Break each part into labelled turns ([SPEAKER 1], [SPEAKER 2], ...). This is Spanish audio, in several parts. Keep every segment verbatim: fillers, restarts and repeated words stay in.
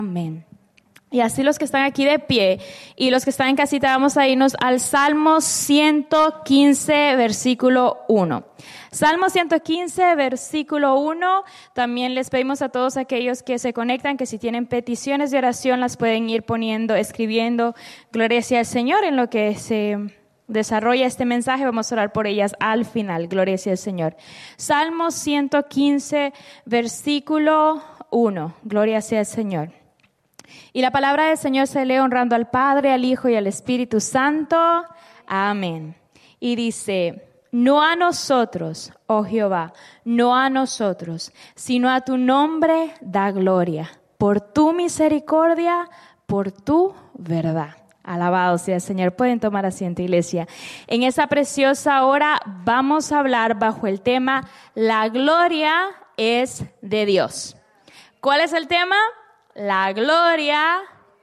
[SPEAKER 1] Amén. Y así los que están aquí de pie y los que están en casita, vamos a irnos al Salmo ciento quince, versículo uno. Salmo ciento quince, versículo uno. También les pedimos a todos aquellos que se conectan que si tienen peticiones de oración las pueden ir poniendo, escribiendo. Gloria sea al Señor. En lo que se desarrolla este mensaje vamos a orar por ellas al final. Gloria sea al Señor. Salmo ciento quince, versículo uno. Gloria sea al Señor. Y la palabra del Señor se lee honrando al Padre, al Hijo y al Espíritu Santo. Amén. Y dice: no a nosotros, oh Jehová, no a nosotros, sino a tu nombre da gloria, por tu misericordia, por tu verdad. Alabado sea el Señor. Pueden tomar asiento, iglesia. En esa preciosa hora vamos a hablar bajo el tema La gloria es de Dios. ¿Cuál es el tema? La gloria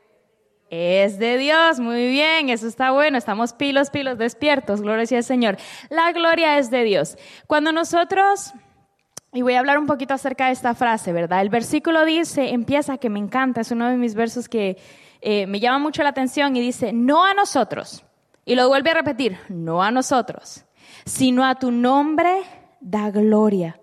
[SPEAKER 1] es de Dios. Muy bien, eso está bueno. Estamos pilos, pilos, despiertos. Gloria sea al Señor. La gloria es de Dios. Cuando nosotros, y voy a hablar un poquito acerca de esta frase, ¿verdad? El versículo dice, empieza, que me encanta, es uno de mis versos que eh, me llama mucho la atención y dice, no a nosotros. Y lo vuelve a repetir, no a nosotros, sino a tu nombre da gloria.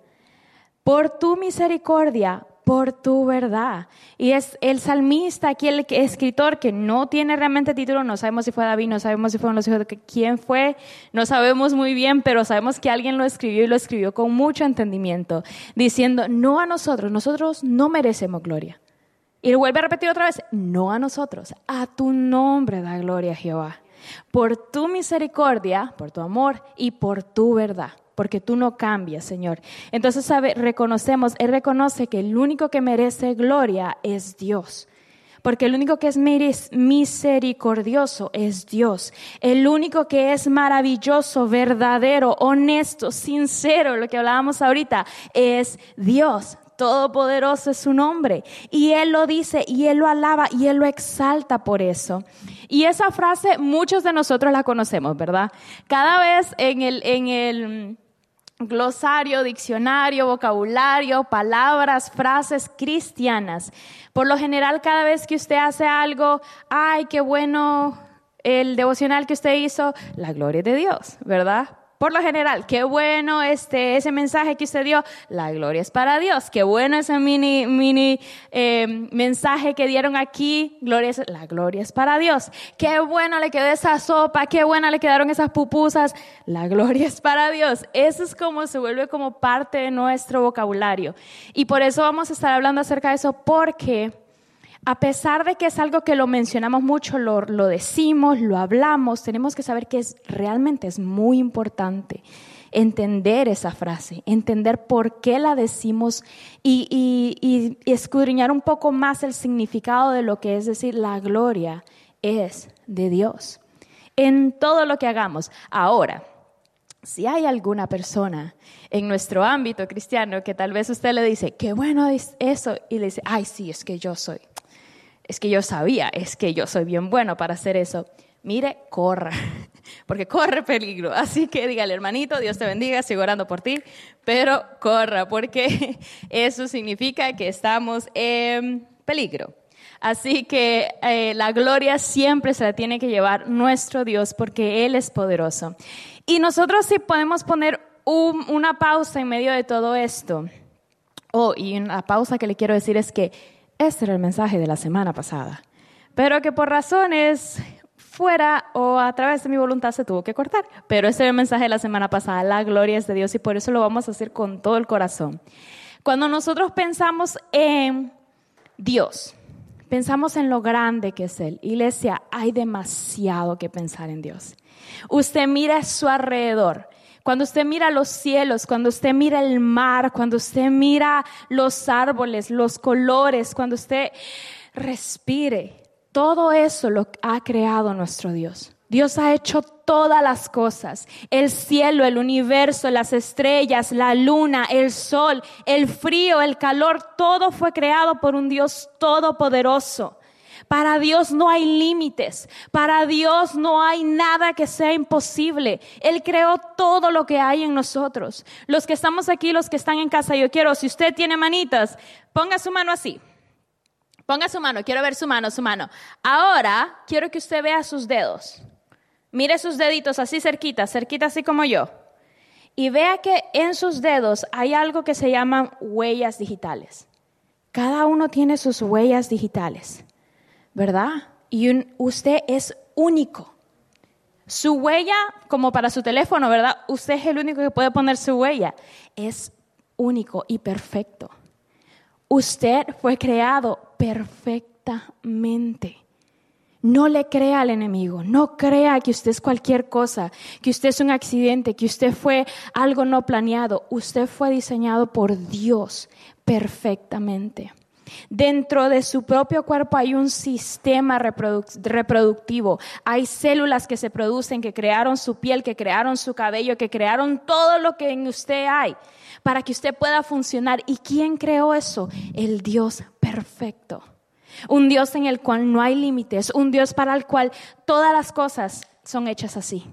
[SPEAKER 1] Por tu misericordia, por tu verdad. Y es el salmista aquí, el escritor que no tiene realmente título, no sabemos si fue David, no sabemos si fueron los hijos de quién fue, no sabemos muy bien, pero sabemos que alguien lo escribió y lo escribió con mucho entendimiento, diciendo, no a nosotros, nosotros no merecemos gloria. Y lo vuelve a repetir otra vez, no a nosotros, a tu nombre da gloria, Jehová, por tu misericordia, por tu amor y por tu verdad. Porque tú no cambias, Señor. Entonces, sabe, reconocemos, Él reconoce que el único que merece gloria es Dios. Porque el único que es misericordioso es Dios. El único que es maravilloso, verdadero, honesto, sincero, lo que hablábamos ahorita, es Dios. Todopoderoso es su nombre. Y Él lo dice, y Él lo alaba, y Él lo exalta por eso. Y esa frase muchos de nosotros la conocemos, ¿verdad? Cada vez en el... En el glosario, diccionario, vocabulario, palabras, frases cristianas. Por lo general, cada vez que usted hace algo, ¡ay, qué bueno el devocional que usted hizo! La gloria de Dios, ¿verdad? Por lo general, qué bueno este, ese mensaje que usted dio, la gloria es para Dios. Qué bueno ese mini, mini eh, mensaje que dieron aquí, gloria es, la gloria es para Dios. Qué bueno le quedó esa sopa, qué buena le quedaron esas pupusas, la gloria es para Dios. Eso es como se vuelve como parte de nuestro vocabulario. Y por eso vamos a estar hablando acerca de eso, porque a pesar de que es algo que lo mencionamos mucho, lo, lo decimos, lo hablamos, tenemos que saber que es, realmente es muy importante entender esa frase, entender por qué la decimos y, y, y escudriñar un poco más el significado de lo que es decir, la gloria es de Dios en todo lo que hagamos. Ahora, si hay alguna persona en nuestro ámbito cristiano que tal vez usted le dice, qué bueno es eso, y le dice, ay, sí, es que yo soy. Es que yo sabía, es que yo soy bien bueno para hacer eso. Mire, corra, porque corre peligro. Así que dígale, hermanito, Dios te bendiga, sigo orando por ti, pero corra, porque eso significa que estamos en peligro. Así que eh, la gloria siempre se la tiene que llevar nuestro Dios, porque Él es poderoso. Y nosotros sí podemos poner un, una pausa en medio de todo esto. Oh, y una pausa que le quiero decir es que este era el mensaje de la semana pasada, pero que por razones fuera o a través de mi voluntad se tuvo que cortar. Pero este era el mensaje de la semana pasada, la gloria es de Dios, y por eso lo vamos a hacer con todo el corazón. Cuando nosotros pensamos en Dios, pensamos en lo grande que es Él. Iglesia, hay demasiado que pensar en Dios. Usted mira a su alrededor. Cuando usted mira los cielos, cuando usted mira el mar, cuando usted mira los árboles, los colores, cuando usted respire, todo eso lo ha creado nuestro Dios. Dios ha hecho todas las cosas, el cielo, el universo, las estrellas, la luna, el sol, el frío, el calor, todo fue creado por un Dios todopoderoso. Para Dios no hay límites, para Dios no hay nada que sea imposible. Él creó todo lo que hay en nosotros. Los que estamos aquí, los que están en casa, yo quiero, si usted tiene manitas, ponga su mano así. Ponga su mano, quiero ver su mano, su mano. Ahora quiero que usted vea sus dedos. Mire sus deditos así cerquita, cerquita así como yo. Y vea que en sus dedos hay algo que se llaman huellas digitales. Cada uno tiene sus huellas digitales, ¿verdad? Y un, usted es único. Su huella, como para su teléfono, ¿verdad? Usted es el único que puede poner su huella. Es único y perfecto. Usted fue creado perfectamente. No le crea al enemigo, no crea que usted es cualquier cosa, que usted es un accidente, que usted fue algo no planeado. Usted fue diseñado por Dios perfectamente. Dentro de su propio cuerpo hay un sistema reproduc- reproductivo. Hay células que se producen, que crearon su piel, que crearon su cabello, que crearon todo lo que en usted hay para que usted pueda funcionar. ¿Y quién creó eso? El Dios perfecto. Un Dios en el cual no hay límites, un Dios para el cual todas las cosas son hechas así.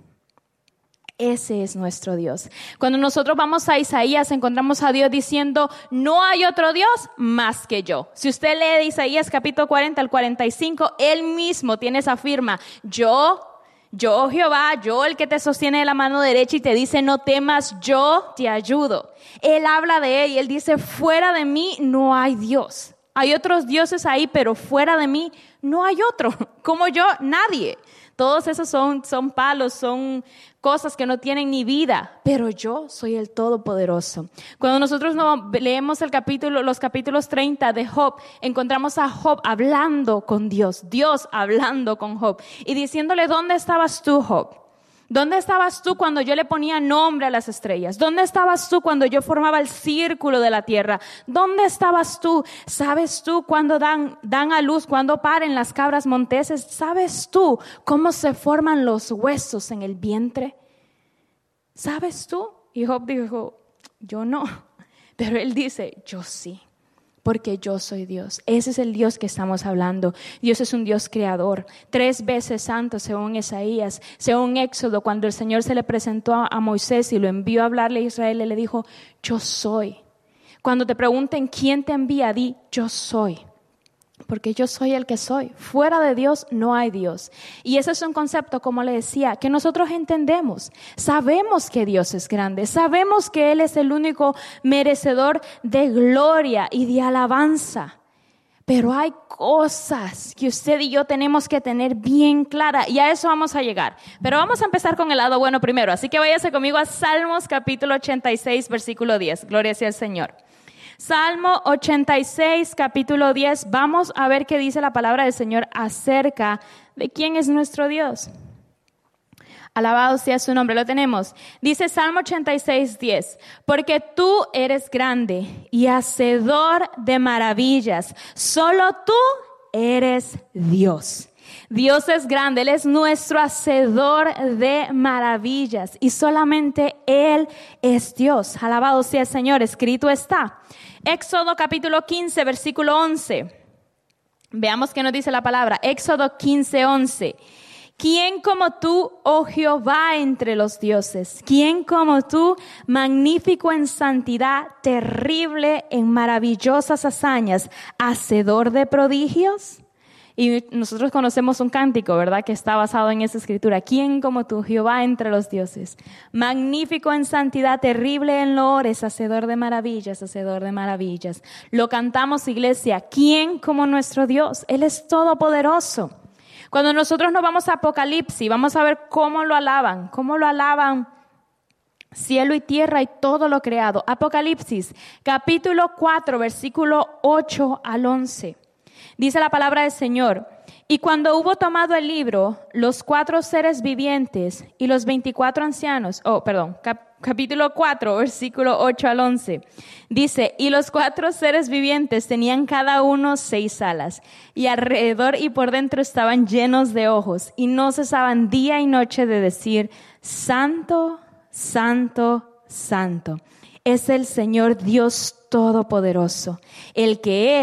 [SPEAKER 1] Ese es nuestro Dios. Cuando nosotros vamos a Isaías, encontramos a Dios diciendo, no hay otro Dios más que yo. Si usted lee de Isaías capítulo cuarenta al cuarenta y cinco, Él mismo tiene esa firma. Yo, yo Jehová, yo el que te sostiene de la mano derecha y te dice, no temas, yo te ayudo. Él habla de Él y Él dice, fuera de mí no hay Dios. Hay otros dioses ahí, pero fuera de mí no hay otro. Como yo, nadie. Todos esos son, son palos, son cosas que no tienen ni vida, pero yo soy el Todopoderoso. Cuando nosotros no leemos el capítulo, los capítulos treinta de Job, encontramos a Job hablando con Dios, Dios hablando con Job y diciéndole, ¿dónde estabas tú, Job? ¿Dónde estabas tú cuando yo le ponía nombre a las estrellas? ¿Dónde estabas tú cuando yo formaba el círculo de la tierra? ¿Dónde estabas tú? ¿Sabes tú cuando dan, dan a luz, cuando paren las cabras monteses? ¿Sabes tú cómo se forman los huesos en el vientre? ¿Sabes tú? Y Job dijo, yo no. Pero él dice, yo sí. Porque yo soy Dios. Ese es el Dios que estamos hablando. Dios es un Dios creador. Tres veces santo, según Isaías, según Éxodo, cuando el Señor se le presentó a Moisés y lo envió a hablarle a Israel, él le dijo, yo soy. Cuando te pregunten quién te envía, di, yo soy. Porque yo soy el que soy. Fuera de Dios no hay Dios. Y ese es un concepto, como le decía, que nosotros entendemos. Sabemos que Dios es grande. Sabemos que Él es el único merecedor de gloria y de alabanza. Pero hay cosas que usted y yo tenemos que tener bien claras. Y a eso vamos a llegar. Pero vamos a empezar con el lado bueno primero. Así que váyase conmigo a Salmos capítulo ochenta y seis, versículo diez. Gloria sea al Señor. Salmo ochenta y seis, capítulo diez, vamos a ver qué dice la palabra del Señor acerca de quién es nuestro Dios. Alabado sea su nombre, lo tenemos. Dice Salmo ochenta y seis, diez, porque tú eres grande y hacedor de maravillas, solo tú eres Dios. Dios es grande, Él es nuestro hacedor de maravillas y solamente Él es Dios. Alabado sea el Señor, escrito está. Éxodo capítulo quince, versículo once. Veamos qué nos dice la palabra. Éxodo quince, once. ¿Quién como tú, oh Jehová, entre los dioses? ¿Quién como tú, magnífico en santidad, terrible en maravillosas hazañas, hacedor de prodigios? Y nosotros conocemos un cántico, ¿verdad?, que está basado en esa escritura. ¿Quién como tú, Jehová, entre los dioses? Magnífico en santidad, terrible en loores, hacedor de maravillas, hacedor de maravillas. Lo cantamos, iglesia. ¿Quién como nuestro Dios? Él es todopoderoso. Cuando nosotros nos vamos a Apocalipsis, vamos a ver cómo lo alaban, cómo lo alaban cielo y tierra y todo lo creado. Apocalipsis, capítulo cuatro, versículo ocho al once. Dice la palabra del Señor, y cuando hubo tomado el libro, los cuatro seres vivientes y los veinticuatro ancianos, oh, perdón, cap, capítulo cuatro, versículo ocho al once, dice, y los cuatro seres vivientes tenían cada uno seis alas, y alrededor y por dentro estaban llenos de ojos, y no cesaban día y noche de decir, Santo, Santo, Santo, es el Señor Dios Todopoderoso, el que era,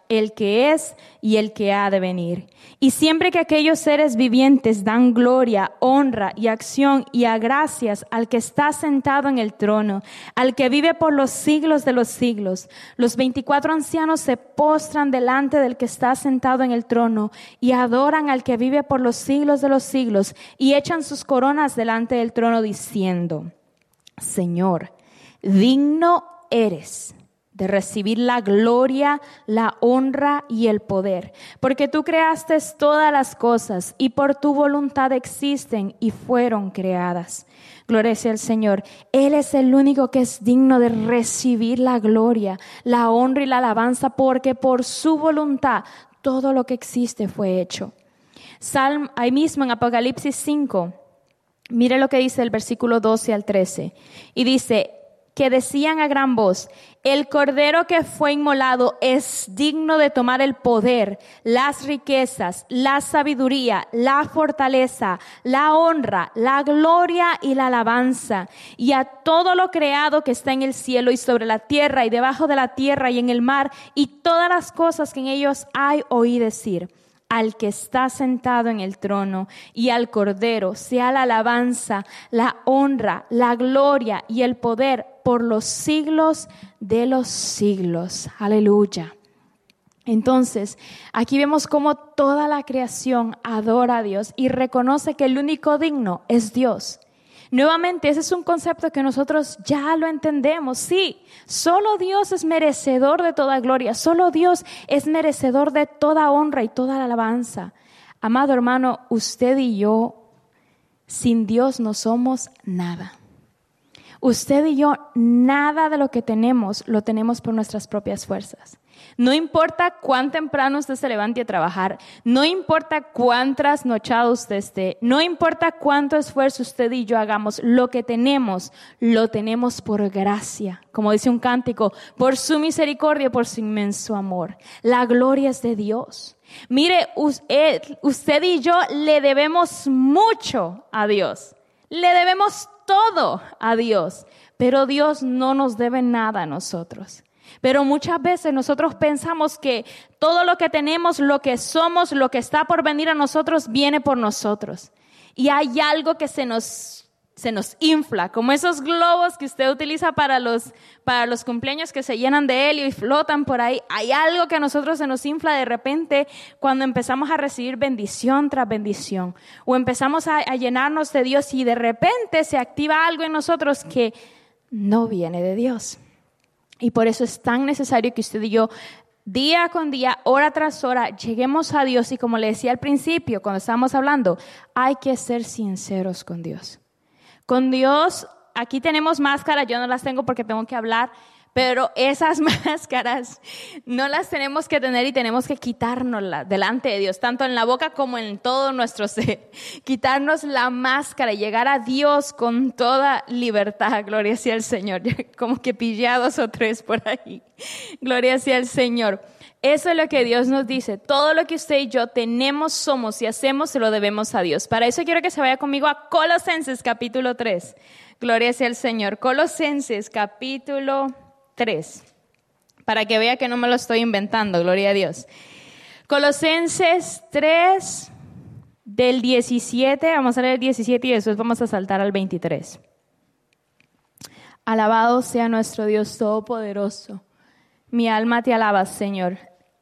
[SPEAKER 1] el que es y el que ha de venir. Y siempre que aquellos seres vivientes dan gloria, honra y acción y a gracias al que está sentado en el trono, al que vive por los siglos de los siglos, los veinticuatro ancianos se postran delante del que está sentado en el trono y adoran al que vive por los siglos de los siglos y echan sus coronas delante del trono diciendo: Señor, digno eres de recibir la gloria, la honra y el poder, porque tú creaste todas las cosas y por tu voluntad existen y fueron creadas. Gloria sea al Señor. Él es el único que es digno de recibir la gloria, la honra y la alabanza, porque por su voluntad todo lo que existe fue hecho. Salmo, ahí mismo en Apocalipsis cinco, mire lo que dice el versículo doce al trece, y dice que decían a gran voz: el cordero que fue inmolado es digno de tomar el poder, las riquezas, la sabiduría, la fortaleza, la honra, la gloria y la alabanza. Y a todo lo creado que está en el cielo y sobre la tierra y debajo de la tierra y en el mar y todas las cosas que en ellos hay, oí decir: al que está sentado en el trono y al Cordero sea la alabanza, la honra, la gloria y el poder por los siglos de los siglos. Aleluya. Entonces, aquí vemos cómo toda la creación adora a Dios y reconoce que el único digno es Dios. Nuevamente, ese es un concepto que nosotros ya lo entendemos. Sí, solo Dios es merecedor de toda gloria. Solo Dios es merecedor de toda honra y toda alabanza. Amado hermano, usted y yo, sin Dios no somos nada. Usted y yo, nada de lo que tenemos, lo tenemos por nuestras propias fuerzas. No importa cuán temprano usted se levante a trabajar, no importa cuán trasnochado usted esté, no importa cuánto esfuerzo usted y yo hagamos, lo que tenemos, lo tenemos por gracia. Como dice un cántico, por su misericordia, por su inmenso amor. La gloria es de Dios. Mire, usted y yo le debemos mucho a Dios. Le debemos todo a Dios, pero Dios no nos debe nada a nosotros. Pero muchas veces nosotros pensamos que todo lo que tenemos, lo que somos, lo que está por venir a nosotros, viene por nosotros. Y hay algo que se nos, se nos infla, como esos globos que usted utiliza para los, para los cumpleaños que se llenan de helio y flotan por ahí. Hay algo que a nosotros se nos infla de repente cuando empezamos a recibir bendición tras bendición. O empezamos a, a llenarnos de Dios y de repente se activa algo en nosotros que no viene de Dios. Y por eso es tan necesario que usted y yo, día con día, hora tras hora, lleguemos a Dios. Y como le decía al principio, cuando estábamos hablando, hay que ser sinceros con Dios. Con Dios, aquí tenemos máscaras, yo no las tengo porque tengo que hablar, pero esas máscaras no las tenemos que tener y tenemos que quitárnoslas delante de Dios, tanto en la boca como en todo nuestro ser. Quitarnos la máscara y llegar a Dios con toda libertad. Gloria sea al Señor. Como que pillé a dos o tres por ahí. Gloria sea al Señor. Eso es lo que Dios nos dice. Todo lo que usted y yo tenemos, somos y hacemos, se lo debemos a Dios. Para eso quiero que se vaya conmigo a Colosenses capítulo tres. Gloria sea al Señor. Colosenses capítulo tres. Para que vea que no me lo estoy inventando. Gloria a Dios. Colosenses tres, del diecisiete. Vamos a leer el diecisiete y después vamos a saltar al veintitrés. Alabado sea nuestro Dios Todopoderoso. Mi alma te alaba, Señor.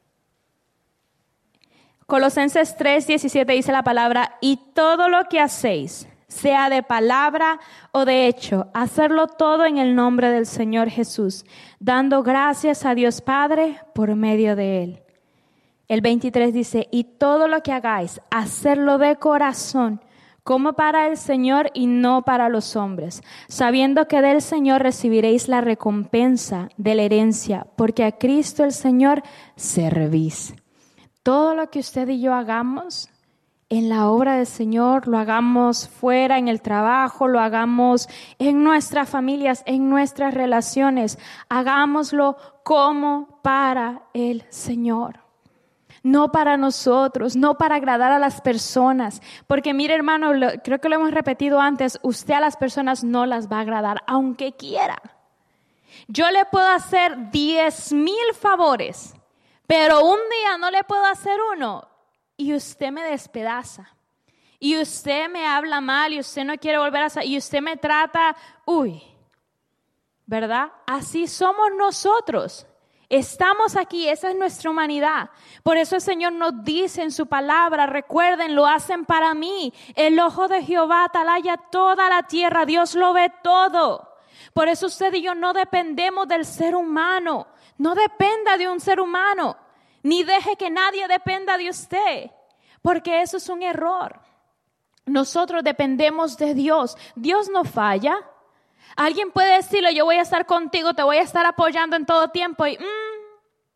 [SPEAKER 1] Colosenses tres, diecisiete dice la palabra: y todo lo que hacéis, sea de palabra o de hecho, hacerlo todo en el nombre del Señor Jesús, dando gracias a Dios Padre por medio de Él. El veintitrés dice: y todo lo que hagáis, hacerlo de corazón, como para el Señor y no para los hombres, sabiendo que del Señor recibiréis la recompensa de la herencia, porque a Cristo el Señor servís. Todo lo que usted y yo hagamos en la obra del Señor, lo hagamos fuera, en el trabajo, lo hagamos en nuestras familias, en nuestras relaciones, hagámoslo como para el Señor. No para nosotros, no para agradar a las personas. Porque mire, hermano, lo, creo que lo hemos repetido antes, usted a las personas no las va a agradar, aunque quiera. Yo le puedo hacer diez mil favores, Pero un día no le puedo hacer uno y usted me despedaza. Y usted me habla mal y usted no quiere volver a hacer, y usted me trata, uy, ¿verdad? Así somos nosotros. Estamos aquí, esa es nuestra humanidad. Por eso el Señor nos dice en su palabra, recuerden, lo hacen para mí. El ojo de Jehová atalaya toda la tierra, Dios lo ve todo. Por eso usted y yo no dependemos del ser humano. No dependa de un ser humano, ni deje que nadie dependa de usted, porque eso es un error. Nosotros dependemos de Dios. Dios no falla. Alguien puede decirle, yo voy a estar contigo, te voy a estar apoyando en todo tiempo. Y, mmm,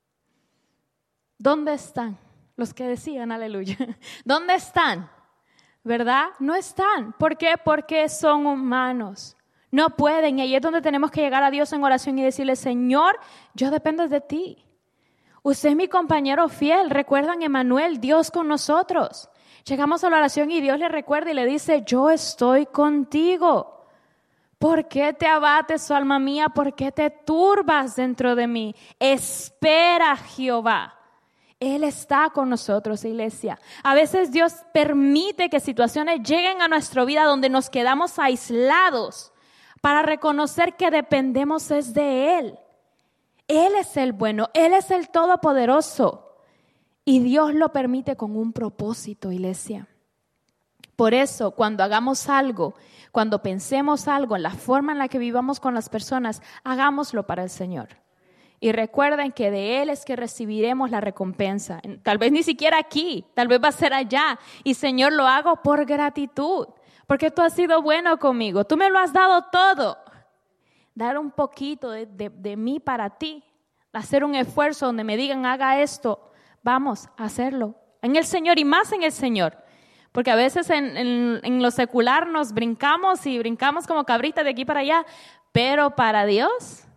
[SPEAKER 1] ¿dónde están los que decían aleluya? ¿Dónde están? ¿Verdad? No están. ¿Por qué? Porque son humanos. No pueden. Y ahí es donde tenemos que llegar a Dios en oración y decirle, Señor, yo dependo de ti. Usted es mi compañero fiel. Recuerdan, Emmanuel, Dios con nosotros. Llegamos a la oración y Dios le recuerda y le dice, yo estoy contigo. ¿Por qué te abates, oh alma mía? ¿Por qué te turbas dentro de mí? Espera, Jehová. Él está con nosotros, iglesia. A veces Dios permite que situaciones lleguen a nuestra vida donde nos quedamos aislados para reconocer que dependemos es de Él. Él es el bueno, Él es el todopoderoso. Y Dios lo permite con un propósito, iglesia. Por eso, cuando hagamos algo, cuando pensemos algo, en la forma en la que vivamos con las personas, hagámoslo para el Señor. Y recuerden que de Él es que recibiremos la recompensa. Tal vez ni siquiera aquí, tal vez va a ser allá. Y Señor, lo hago por gratitud, porque tú has sido bueno conmigo. Tú me lo has dado todo. Dar un poquito de, de, de mí para ti. Hacer un esfuerzo donde me digan, haga esto. Vamos a hacerlo. En el Señor y más en el Señor. Porque a veces en, en, en lo secular nos brincamos y brincamos como cabritas de aquí para allá. Pero para Dios,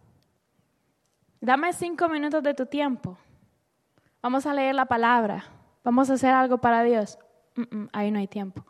[SPEAKER 1] dame cinco minutos de tu tiempo. Vamos a leer la palabra. Vamos a hacer algo para Dios. Mm-mm, ahí no hay tiempo.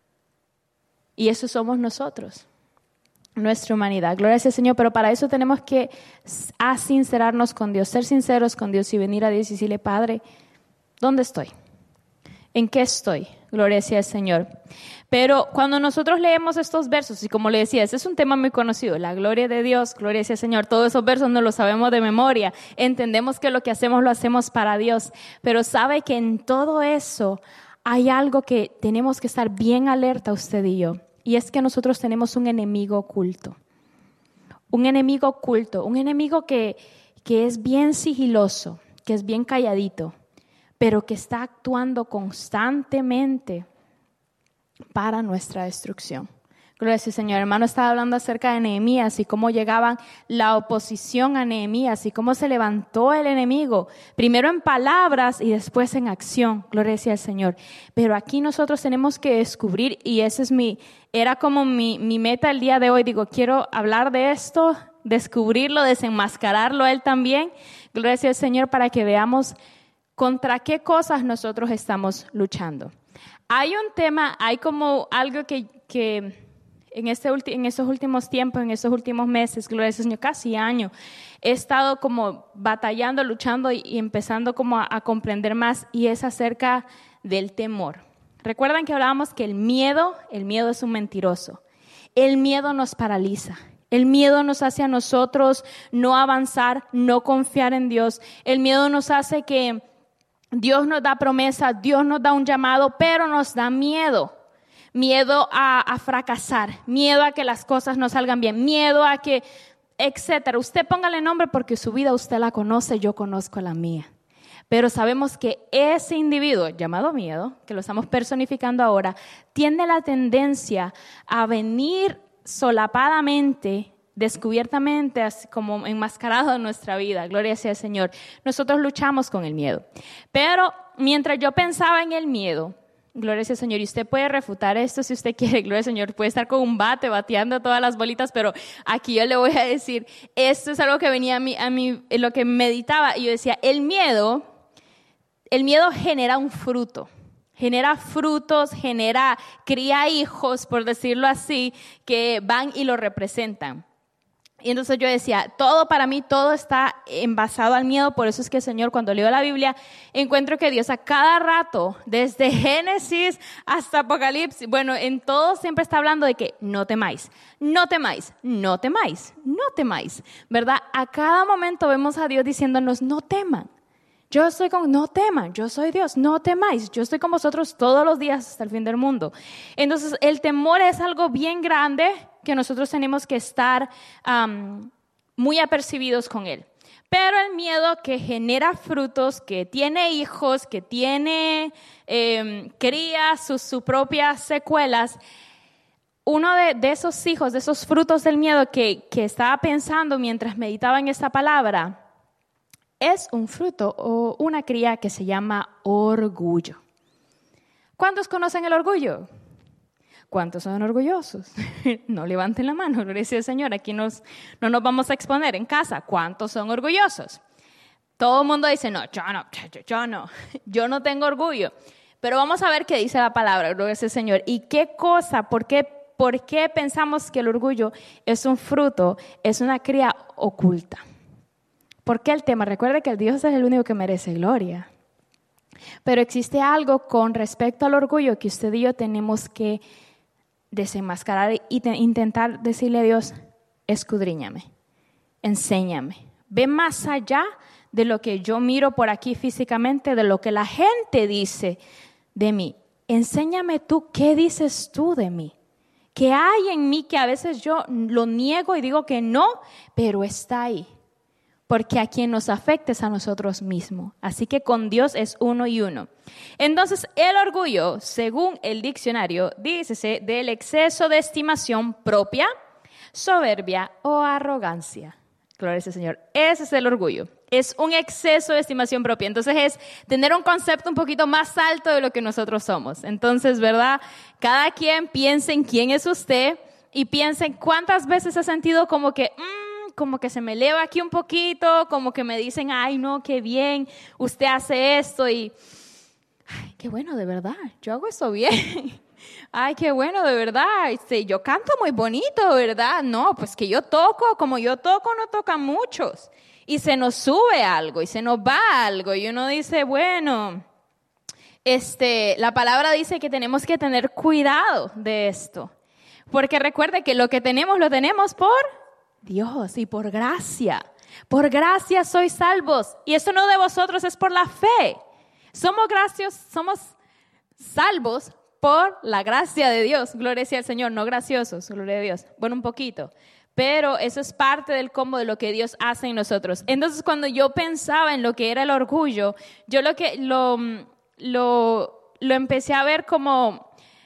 [SPEAKER 1] Y eso somos nosotros. Nuestra humanidad. Gloria al Señor. Pero para eso tenemos que sincerarnos con Dios. Ser sinceros con Dios y venir a Dios y decirle, Padre, ¿dónde estoy? ¿En qué estoy? Gloria sea al Señor. Pero cuando nosotros leemos estos versos, y como le decía, ese es un tema muy conocido, la gloria de Dios, gloria sea al Señor, todos esos versos no los sabemos de memoria, entendemos que lo que hacemos lo hacemos para Dios, pero sabe que en todo eso hay algo que tenemos que estar bien alerta usted y yo, y es que nosotros tenemos un enemigo oculto, un enemigo oculto, un enemigo que, que es bien sigiloso, que es bien calladito, pero que está actuando constantemente para nuestra destrucción. Gloria al Señor. Hermano estaba hablando acerca de Nehemías y cómo llegaban la oposición a Nehemías y cómo se levantó el enemigo, primero en palabras y después en acción. Gloria al Señor. Pero aquí nosotros tenemos que descubrir, y ese es mi, era como mi, mi meta el día de hoy. Digo, quiero hablar de esto, descubrirlo, desenmascararlo a Él también. Gloria al Señor, para que veamos contra qué cosas nosotros estamos luchando. Hay un tema, hay como algo que, que en, este ulti, en estos últimos tiempos, en estos últimos meses, gloria al Señor, casi año, he estado como batallando, luchando y, y empezando como a, a comprender más, y es acerca del temor. Recuerdan que hablábamos que el miedo, el miedo es un mentiroso. El miedo nos paraliza. El miedo nos hace a nosotros no avanzar, no confiar en Dios. El miedo nos hace que Dios nos da promesa, Dios nos da un llamado, pero nos da miedo. Miedo a, a fracasar, miedo a que las cosas no salgan bien, miedo a que, etcétera. Usted póngale nombre porque su vida usted la conoce, yo conozco la mía. Pero sabemos que ese individuo, llamado miedo, que lo estamos personificando ahora, tiene la tendencia a venir solapadamente, descubiertamente, así como enmascarado en nuestra vida. Gloria sea al Señor. Nosotros luchamos con el miedo. Pero mientras yo pensaba en el miedo, gloria sea al Señor, y usted puede refutar esto si usted quiere, gloria al Señor, puede estar con un bate bateando todas las bolitas, pero aquí yo le voy a decir, esto es algo que venía a mí, a mí en lo que meditaba, y yo decía, el miedo, el miedo genera un fruto. Genera frutos, genera, cría hijos, por decirlo así, que van y lo representan. Y entonces yo decía, todo para mí, todo está envasado al miedo. Por eso es que el Señor, cuando leo la Biblia, encuentro que Dios a cada rato, desde Génesis hasta Apocalipsis, bueno, en todo siempre está hablando de que no temáis, no temáis, no temáis, no temáis, ¿verdad? A cada momento vemos a Dios diciéndonos, no teman. Yo estoy con, no teman, yo soy Dios, no temáis, yo estoy con vosotros todos los días hasta el fin del mundo. Entonces, el temor es algo bien grande que nosotros tenemos que estar um, muy apercibidos con él. Pero el miedo que genera frutos, que tiene hijos, que tiene, eh, cría sus, sus propias secuelas, uno de, de esos hijos, de esos frutos del miedo que, que estaba pensando mientras meditaba en esta palabra, es un fruto o una cría que se llama orgullo. ¿Cuántos conocen el orgullo? ¿Cuántos son orgullosos? No levanten la mano, gloria al Señor. Aquí nos, no nos vamos a exponer en casa. ¿Cuántos son orgullosos? Todo el mundo dice, no, yo no, yo, yo no. Yo no tengo orgullo. Pero vamos a ver qué dice la palabra, gloria al Señor. ¿Y qué cosa, por qué, por qué pensamos que el orgullo es un fruto, es una cría oculta? ¿Por qué el tema? Recuerde que el Dios es el único que merece gloria. Pero existe algo con respecto al orgullo que usted y yo tenemos que desenmascarar y te, intentar decirle a Dios, escudriñame, enséñame. Ve más allá de lo que yo miro por aquí físicamente, de lo que la gente dice de mí. Enséñame tú, ¿qué dices tú de mí? ¿Qué hay en mí que a veces yo lo niego y digo que no, pero está ahí? Porque a quien nos afecta es a nosotros mismos. Así que con Dios es uno y uno. Entonces, el orgullo, según el diccionario, dícese del exceso de estimación propia, soberbia o arrogancia. Gloria al Señor. Ese es el orgullo. Es un exceso de estimación propia. Entonces, es tener un concepto un poquito más alto de lo que nosotros somos. Entonces, ¿verdad? Cada quien piense en quién es usted y piense en cuántas veces ha sentido como que... Mmm, como que se me eleva aquí un poquito, como que me dicen, ay, no, qué bien, usted hace esto y, ay, qué bueno, de verdad, yo hago eso bien. Ay, qué bueno, de verdad, este, yo canto muy bonito, ¿verdad? No, pues que yo toco, como yo toco, no tocan muchos. Y se nos sube algo y se nos va algo y uno dice, bueno, este, la palabra dice que tenemos que tener cuidado de esto. Porque recuerde que lo que tenemos, lo tenemos por Dios y por gracia. Por gracia sois salvos. Y eso no de vosotros, es por la fe. Somos gracios, somos salvos por la gracia de Dios. Gloria sea al Señor, no graciosos, gloria a Dios. Bueno, un poquito. Pero eso es parte del combo de lo que Dios hace en nosotros. Entonces, cuando yo pensaba en lo que era el orgullo, yo lo que lo, lo, lo empecé a ver como...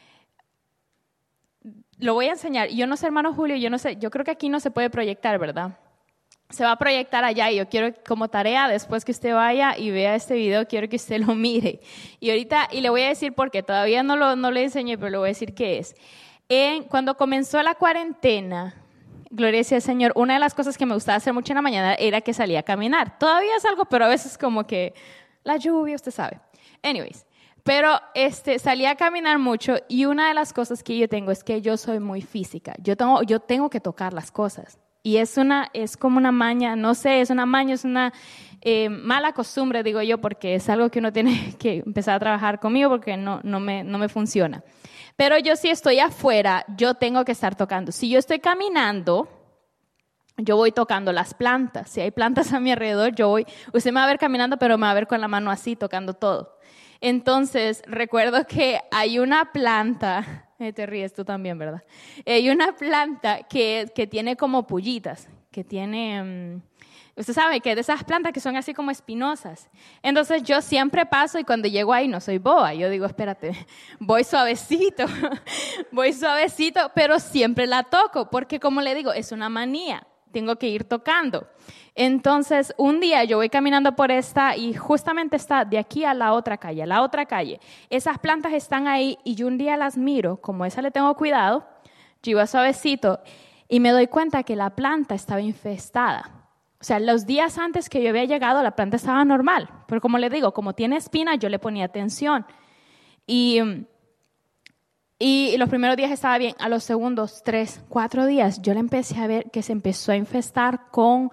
[SPEAKER 1] Lo voy a enseñar. Yo no sé, hermano Julio, yo no sé, yo creo que aquí no se puede proyectar, ¿verdad? Se va a proyectar allá y yo quiero como tarea, después que usted vaya y vea este video, quiero que usted lo mire. Y ahorita, y le voy a decir por qué, todavía no lo no le enseñé, pero le voy a decir qué es. En, cuando comenzó la cuarentena, gloria sea al Señor, una de las cosas que me gustaba hacer mucho en la mañana era que salía a caminar. Todavía es algo, pero a veces como que la lluvia, usted sabe. Anyways. Pero este, salí a caminar mucho y una de las cosas que yo tengo es que yo soy muy física. Yo tengo, yo tengo que tocar las cosas. Y es, una, es como una maña, no sé, es una maña, es una eh, mala costumbre, digo yo, porque es algo que uno tiene que empezar a trabajar conmigo porque no, no, me, no me funciona. Pero yo si estoy afuera, yo tengo que estar tocando. Si yo estoy caminando, yo voy tocando las plantas. Si hay plantas a mi alrededor, yo voy, usted me va a ver caminando, pero me va a ver con la mano así, tocando todo. Entonces, recuerdo que hay una planta, eh, te ríes tú también, ¿verdad? Hay una planta que, que tiene como pullitas, que tiene, um, usted sabe que de esas plantas que son así como espinosas. Entonces, yo siempre paso y cuando llego ahí no soy boba. Yo digo, espérate, voy suavecito, voy suavecito, pero siempre la toco, porque como le digo, es una manía. Tengo que ir tocando. Entonces, un día yo voy caminando por esta y justamente está de aquí a la otra calle, a la otra calle. Esas plantas están ahí y yo un día las miro, como esa le tengo cuidado, yo iba suavecito y me doy cuenta que la planta estaba infestada. O sea, los días antes que yo había llegado, la planta estaba normal. Pero como le digo, como tiene espinas, yo le ponía atención. Y Y los primeros días estaba bien, a los segundos, tres, cuatro días, yo le empecé a ver que se empezó a infestar con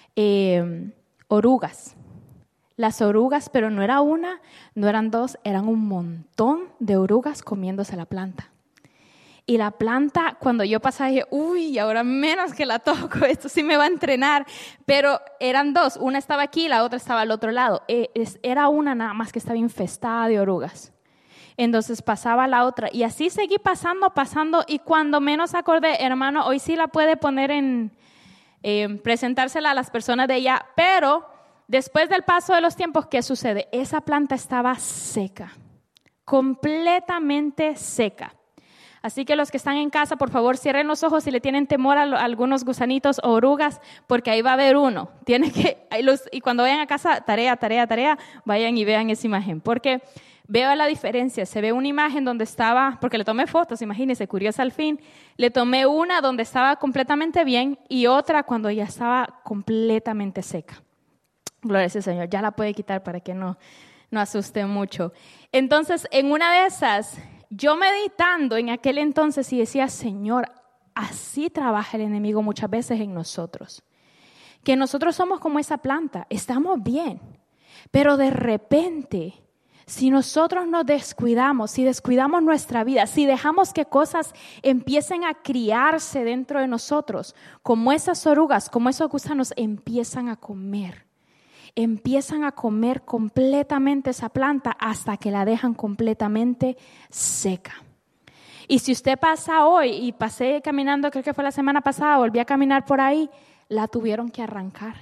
[SPEAKER 1] eh, orugas. Las orugas, pero no era una, no eran dos, eran un montón de orugas comiéndose la planta. Y la planta, cuando yo pasaba, dije, uy, ahora menos que la toco, esto sí me va a entrenar. Pero eran dos, una estaba aquí y la otra estaba al otro lado. Era una nada más que estaba infestada de orugas. Entonces pasaba la otra y así seguí pasando, pasando y cuando menos acordé, hermano, hoy sí la puede poner en, eh, presentársela a las personas de ella, pero después del paso de los tiempos, ¿qué sucede? Esa planta estaba seca, completamente seca. Así que los que están en casa, por favor, cierren los ojos si le tienen temor a, lo, a algunos gusanitos o orugas, porque ahí va a haber uno. Tiene que, los, y cuando vayan a casa, tarea, tarea, tarea, vayan y vean esa imagen, porque veo la diferencia. Se ve una imagen donde estaba, porque le tomé fotos, imagínense, curiosa al fin, le tomé una donde estaba completamente bien y otra cuando ya estaba completamente seca. Gloria al Señor, ya la puede quitar para que no, no asuste mucho. Entonces, en una de esas, yo meditando en aquel entonces y decía, Señor, así trabaja el enemigo muchas veces en nosotros. Que nosotros somos como esa planta, estamos bien, pero de repente, si nosotros nos descuidamos, si descuidamos nuestra vida, si dejamos que cosas empiecen a criarse dentro de nosotros, como esas orugas, como esos gusanos empiezan a comer. Empiezan a comer completamente esa planta hasta que la dejan completamente seca. Y si usted pasa hoy, y pasé caminando, creo que fue la semana pasada, volví a caminar por ahí, la tuvieron que arrancar,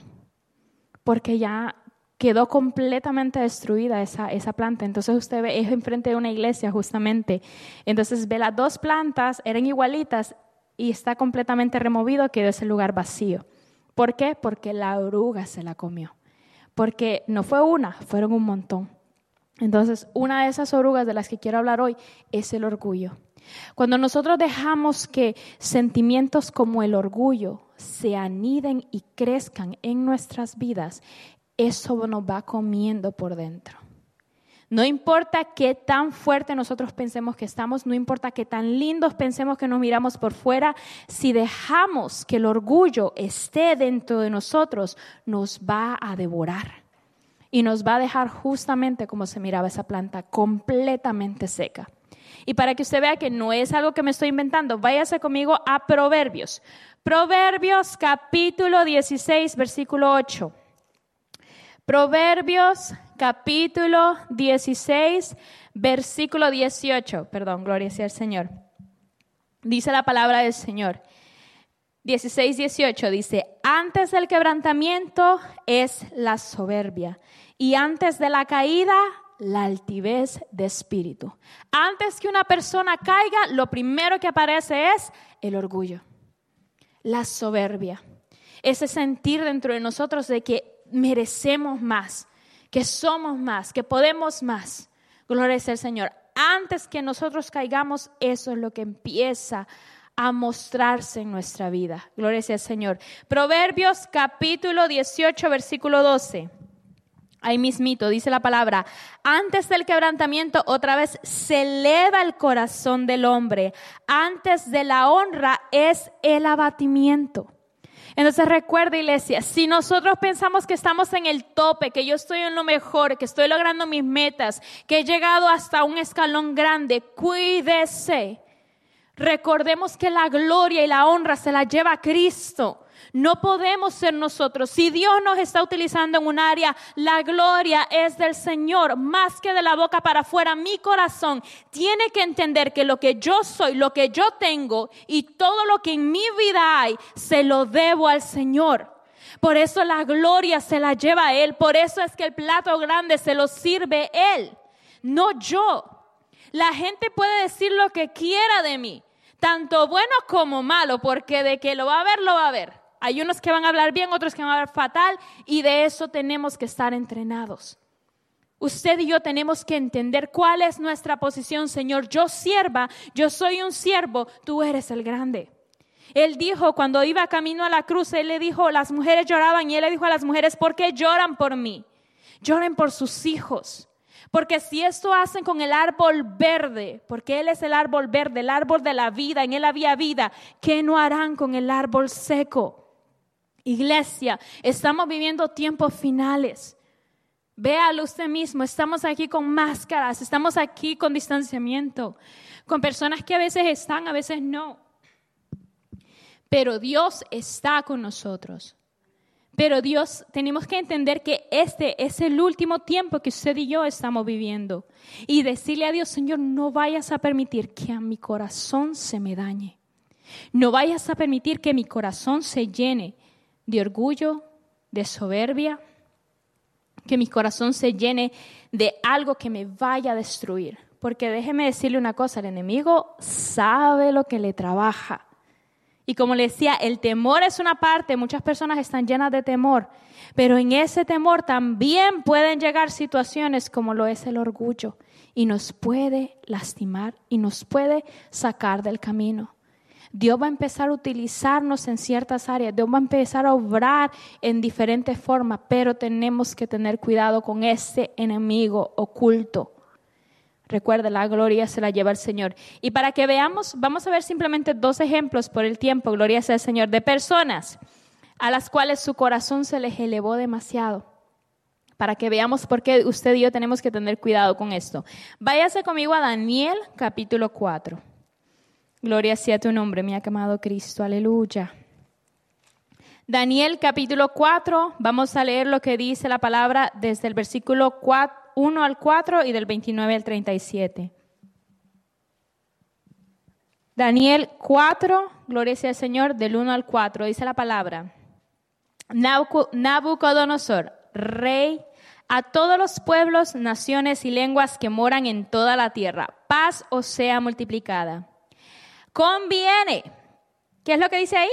[SPEAKER 1] porque ya quedó completamente destruida esa, esa planta. Entonces usted ve, es enfrente de una iglesia justamente, entonces ve las dos plantas, eran igualitas, y está completamente removido, quedó ese lugar vacío. ¿Por qué? Porque la oruga se la comió. Porque no fue una, fueron un montón. Entonces, una de esas orugas de las que quiero hablar hoy es el orgullo. Cuando nosotros dejamos que sentimientos como el orgullo se aniden y crezcan en nuestras vidas, eso nos va comiendo por dentro. No importa qué tan fuerte nosotros pensemos que estamos, no importa qué tan lindos pensemos que nos miramos por fuera, si dejamos que el orgullo esté dentro de nosotros, nos va a devorar y nos va a dejar justamente como se miraba esa planta, completamente seca. Y para que usted vea que no es algo que me estoy inventando, váyase conmigo a Proverbios. Proverbios capítulo dieciséis, versículo ocho. Proverbios capítulo dieciséis, versículo dieciocho. Perdón, gloria sea al Señor. Dice la palabra del Señor. dieciséis, dieciocho dice, antes del quebrantamiento es la soberbia y antes de la caída la altivez de espíritu. Antes que una persona caiga, lo primero que aparece es el orgullo, la soberbia. Ese sentir dentro de nosotros de que merecemos más, que somos más, que podemos más. Gloria sea al Señor. Antes que nosotros caigamos, eso es lo que empieza a mostrarse en nuestra vida. Gloria sea al Señor. Proverbios capítulo dieciocho, versículo doce. Ahí mismito dice la palabra, antes del quebrantamiento otra vez se eleva el corazón del hombre, antes de la honra es el abatimiento. Entonces recuerda, iglesia, si nosotros pensamos que estamos en el tope, que yo estoy en lo mejor, que estoy logrando mis metas, que he llegado hasta un escalón grande, cuídese. Recordemos que la gloria y la honra se la lleva Cristo. No podemos ser nosotros. Si Dios nos está utilizando en un área, la gloria es del Señor, más que de la boca para afuera. Mi corazón tiene que entender que lo que yo soy, lo que yo tengo y todo lo que en mi vida hay, se lo debo al Señor. Por eso la gloria se la lleva a Él. Por eso es que el plato grande se lo sirve Él, no yo. La gente puede decir lo que quiera de mí, tanto bueno como malo, porque de que lo va a ver, lo va a ver. Hay unos que van a hablar bien, otros que van a hablar fatal, y de eso tenemos que estar entrenados. Usted y yo tenemos que entender cuál es nuestra posición, Señor. Yo sierva, yo soy un siervo, tú eres el grande. Él dijo cuando iba camino a la cruz, Él le dijo, las mujeres lloraban, y Él le dijo a las mujeres, ¿por qué lloran por mí? Lloren por sus hijos. Porque si esto hacen con el árbol verde, porque Él es el árbol verde, el árbol de la vida, en Él había vida, ¿qué no harán con el árbol seco? Iglesia, estamos viviendo tiempos finales. Véalo usted mismo, estamos aquí con máscaras, estamos aquí con distanciamiento, con personas que a veces están, a veces no. Pero Dios está con nosotros. Pero Dios, tenemos que entender que este es el último tiempo que usted y yo estamos viviendo. Y decirle a Dios, Señor, no vayas a permitir que a mi corazón se me dañe. No vayas a permitir que mi corazón se llene de orgullo, de soberbia, que mi corazón se llene de algo que me vaya a destruir. Porque déjeme decirle una cosa, el enemigo sabe lo que le trabaja. Y como le decía, el temor es una parte, muchas personas están llenas de temor, pero en ese temor también pueden llegar situaciones como lo es el orgullo y nos puede lastimar y nos puede sacar del camino. Dios va a empezar a utilizarnos en ciertas áreas, Dios va a empezar a obrar en diferentes formas, pero tenemos que tener cuidado con ese enemigo oculto. Recuerda, la gloria se la lleva el Señor. Y para que veamos, vamos a ver simplemente dos ejemplos por el tiempo, gloria sea el Señor, de personas a las cuales su corazón se les elevó demasiado. Para que veamos por qué usted y yo tenemos que tener cuidado con esto. Váyase conmigo a Daniel capítulo cuatro. Gloria sea tu nombre, mi amado Cristo, aleluya. Daniel capítulo cuatro, vamos a leer lo que dice la palabra desde el versículo cuatro. uno al cuatro y del veintinueve al treinta y siete. Daniel cuatro, gloria sea al Señor, del uno al cuatro, dice la palabra. Nabucodonosor, rey, a todos los pueblos, naciones y lenguas que moran en toda la tierra, paz os sea multiplicada. Conviene, ¿qué es lo que dice ahí?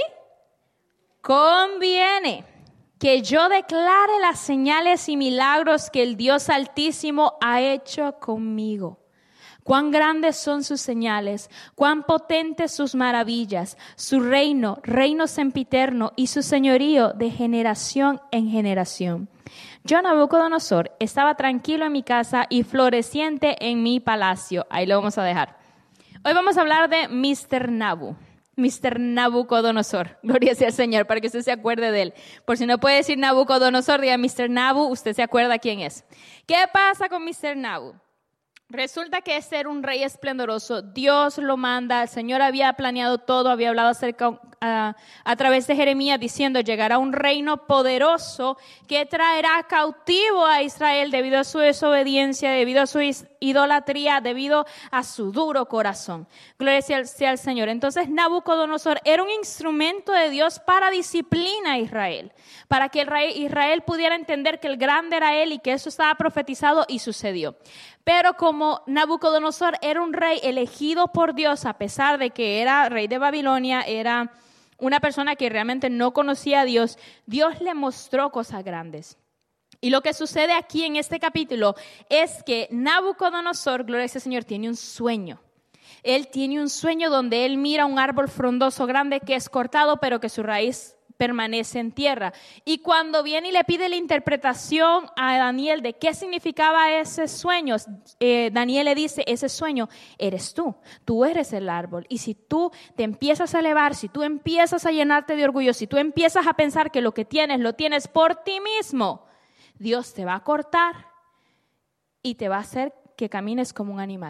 [SPEAKER 1] Conviene que yo declare las señales y milagros que el Dios Altísimo ha hecho conmigo. Cuán grandes son sus señales, cuán potentes sus maravillas, su reino, reino sempiterno y su señorío de generación en generación. Yo, Nabucodonosor, estaba tranquilo en mi casa y floreciente en mi palacio. Ahí lo vamos a dejar. Hoy vamos a hablar de mister Nabu. mister Nabucodonosor, gloria sea al Señor, para que usted se acuerde de él. Por si no puede decir Nabucodonosor, diga mister Nabu, usted se acuerda quién es. ¿Qué pasa con mister Nabu? Resulta que es ser un rey esplendoroso, Dios lo manda, el Señor había planeado todo, había hablado acerca a, a través de Jeremías diciendo llegará un reino poderoso que traerá cautivo a Israel debido a su desobediencia, debido a su idolatría, debido a su duro corazón. Gloria sea, sea al Señor. Entonces Nabucodonosor era un instrumento de Dios para disciplina a Israel, para que el rey Israel pudiera entender que el grande era él y que eso estaba profetizado y sucedió. Pero como Nabucodonosor era un rey elegido por Dios, a pesar de que era rey de Babilonia, era una persona que realmente no conocía a Dios, Dios le mostró cosas grandes. Y lo que sucede aquí en este capítulo es que Nabucodonosor, gloria a ese Señor, tiene un sueño. Él tiene un sueño donde él mira un árbol frondoso grande que es cortado, pero que su raíz permanece en tierra. Y cuando viene y le pide la interpretación a Daniel de qué significaba ese sueño, eh, Daniel le dice, ese sueño eres tú, tú eres el árbol. Y si tú te empiezas a elevar, si tú empiezas a llenarte de orgullo, si tú empiezas a pensar que lo que tienes, lo tienes por ti mismo, Dios te va a cortar y te va a hacer que camines como un animal.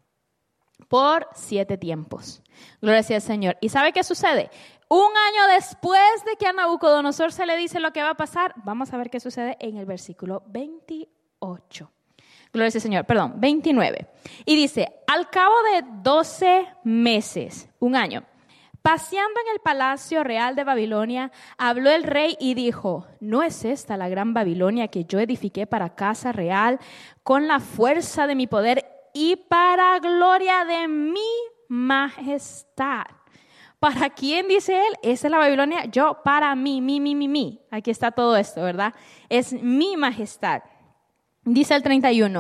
[SPEAKER 1] Por siete tiempos. Gloria sea al Señor. ¿Y sabe qué sucede? Un año después de que a Nabucodonosor se le dice lo que va a pasar, vamos a ver qué sucede en el versículo veintiocho. Gloria sea al Señor, perdón, veintinueve. Y dice, al cabo de doce meses, un año, paseando en el palacio real de Babilonia, habló el rey y dijo, ¿no es esta la gran Babilonia que yo edifiqué para casa real con la fuerza de mi poder y para gloria de mi majestad? ¿Para quién dice él? Esa es la Babilonia. Yo, para mí, mi, mi, mi, mi. Aquí está todo esto, ¿verdad? Es mi majestad. Dice el treinta y uno.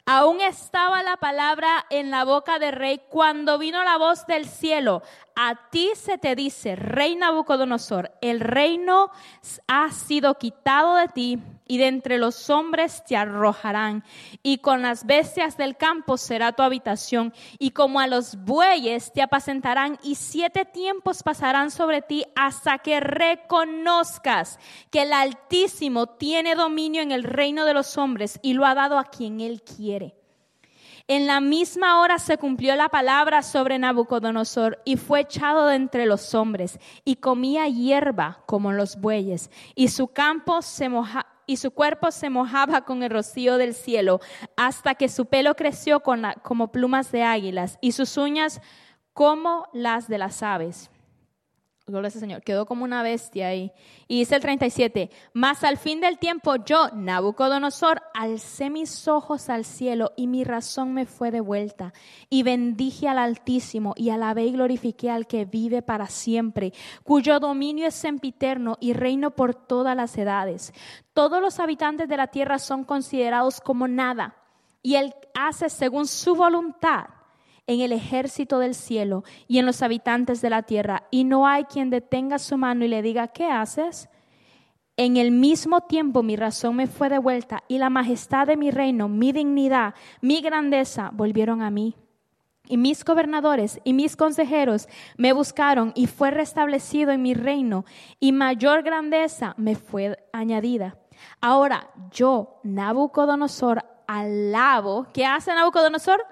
[SPEAKER 1] Aún estaba la palabra en la boca del rey cuando vino la voz del cielo. A ti se te dice, rey Nabucodonosor, el reino ha sido quitado de ti y de entre los hombres te arrojarán. Y con las bestias del campo será tu habitación. Y como a los bueyes te apacentarán y siete tiempos pasarán sobre ti hasta que reconozcas que el Altísimo tiene dominio en el reino de los hombres y lo ha dado a quien Él quiere. En la misma hora se cumplió la palabra sobre Nabucodonosor y fue echado de entre los hombres y comía hierba como los bueyes y su campo se moja, y su cuerpo se mojaba con el rocío del cielo hasta que su pelo creció con la, como plumas de águilas y sus uñas como las de las aves. Gloria al Señor, quedó como una bestia ahí. Y dice el treinta y siete, mas al fin del tiempo yo, Nabucodonosor, alcé mis ojos al cielo y mi razón me fue devuelta. Y bendije al Altísimo y alabé y glorifiqué al que vive para siempre, cuyo dominio es sempiterno y reino por todas las edades. Todos los habitantes de la tierra son considerados como nada y Él hace según su voluntad en el ejército del cielo y en los habitantes de la tierra, y no hay quien detenga su mano y le diga, ¿qué haces? En el mismo tiempo mi razón me fue devuelta y la majestad de mi reino, mi dignidad, mi grandeza volvieron a mí. Y mis gobernadores y mis consejeros me buscaron y fue restablecido en mi reino y mayor grandeza me fue añadida. Ahora yo, Nabucodonosor, alabo. ¿Qué hace Nabucodonosor?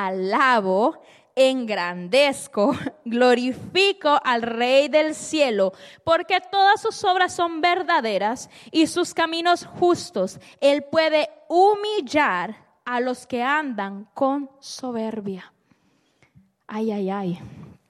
[SPEAKER 1] Alabo, engrandezco, glorifico al Rey del cielo, porque todas sus obras son verdaderas y sus caminos justos. Él puede humillar a los que andan con soberbia. Ay, ay, ay.